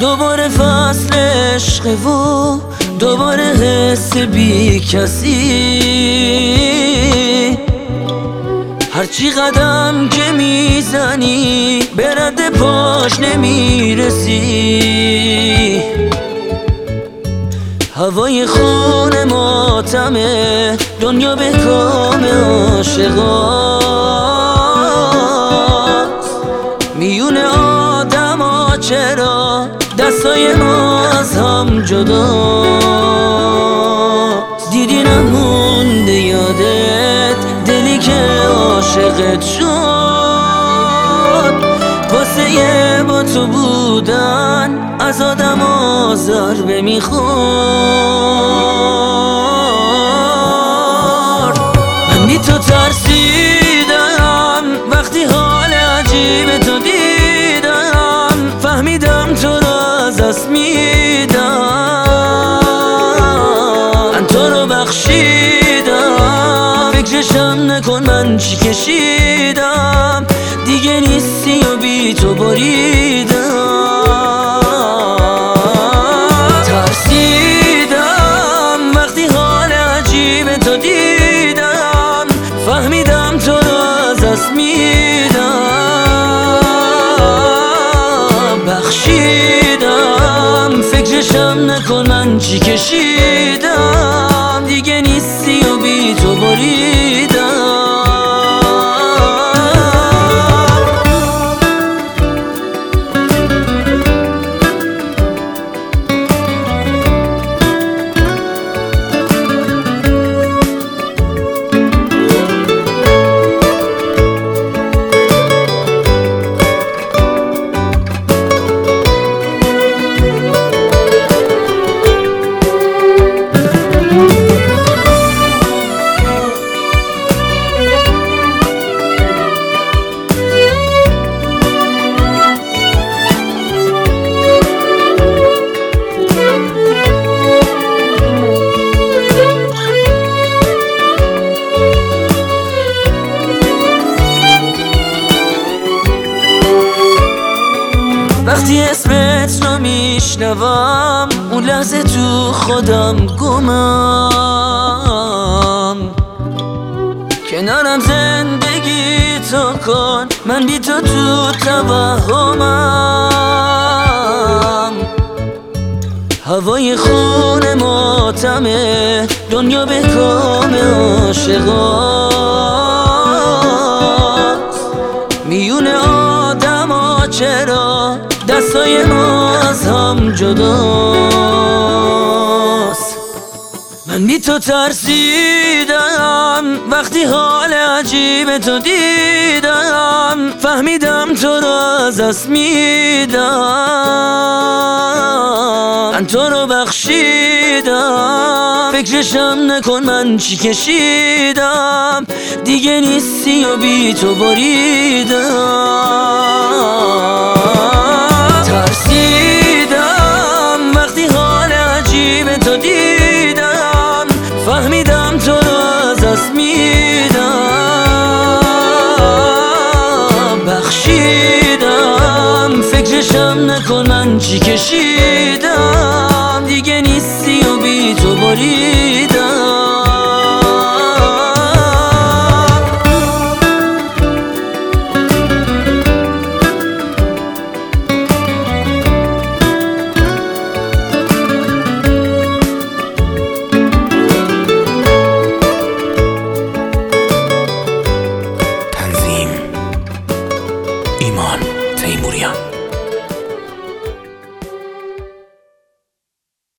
دوباره فصل عشقه و دوباره حس بی کسی. هرچی قدم که میزنی به رد پاش نمیرسی. هوای خون ماتمه، دنیا به کام عاشقاست. میون آدم ها چرا دستای ما از هم جداست؟ دیدی نمونده یادت دلی که عاشقت شد. واسه یه با تو بودن از آدم ها ضربه میخورد. من بی تو ترسیدم وقتی حال عجیب تو دیدم. فهمیدم تو را از دست میدم. من تو رو بخشیدم، فکرشم نکن من چی کشیدم. دیگه نیستی و بی تو بریدم. ترسیدم وقتی حال عجیب تو دیدم. فهمیدم تو رو از دست میدم. بخشیدم، فکرشم نکن من چی کشیدم. دیگه نیستی و بی تو بریدم. وقتی اسمت رو میشنوم اون لحظه تو خودم گمم. کنارم زندگی تو کن، من بی تو توهمم. هوای خون ماتمه، دنیا به کام عاشقاست. میون آدم ها چرا دستای ما از هم جداست؟ من بی تو ترسیدم وقتی حال عجیب تو دیدم. فهمیدم تو رو از دست میدم. من تو رو بخشیدم، فکرشم نکن من چی کشیدم. دیگه نیستی و بی تو بریدم. ترسیدم وقتی حال عجیب تو دیدم. فهمیدم تو رو از دست میدم. بخشیدم، فکرشم نکن من چی کشیدم. دیگه نیستی و بی تو بریدم. ایمان تیموریان.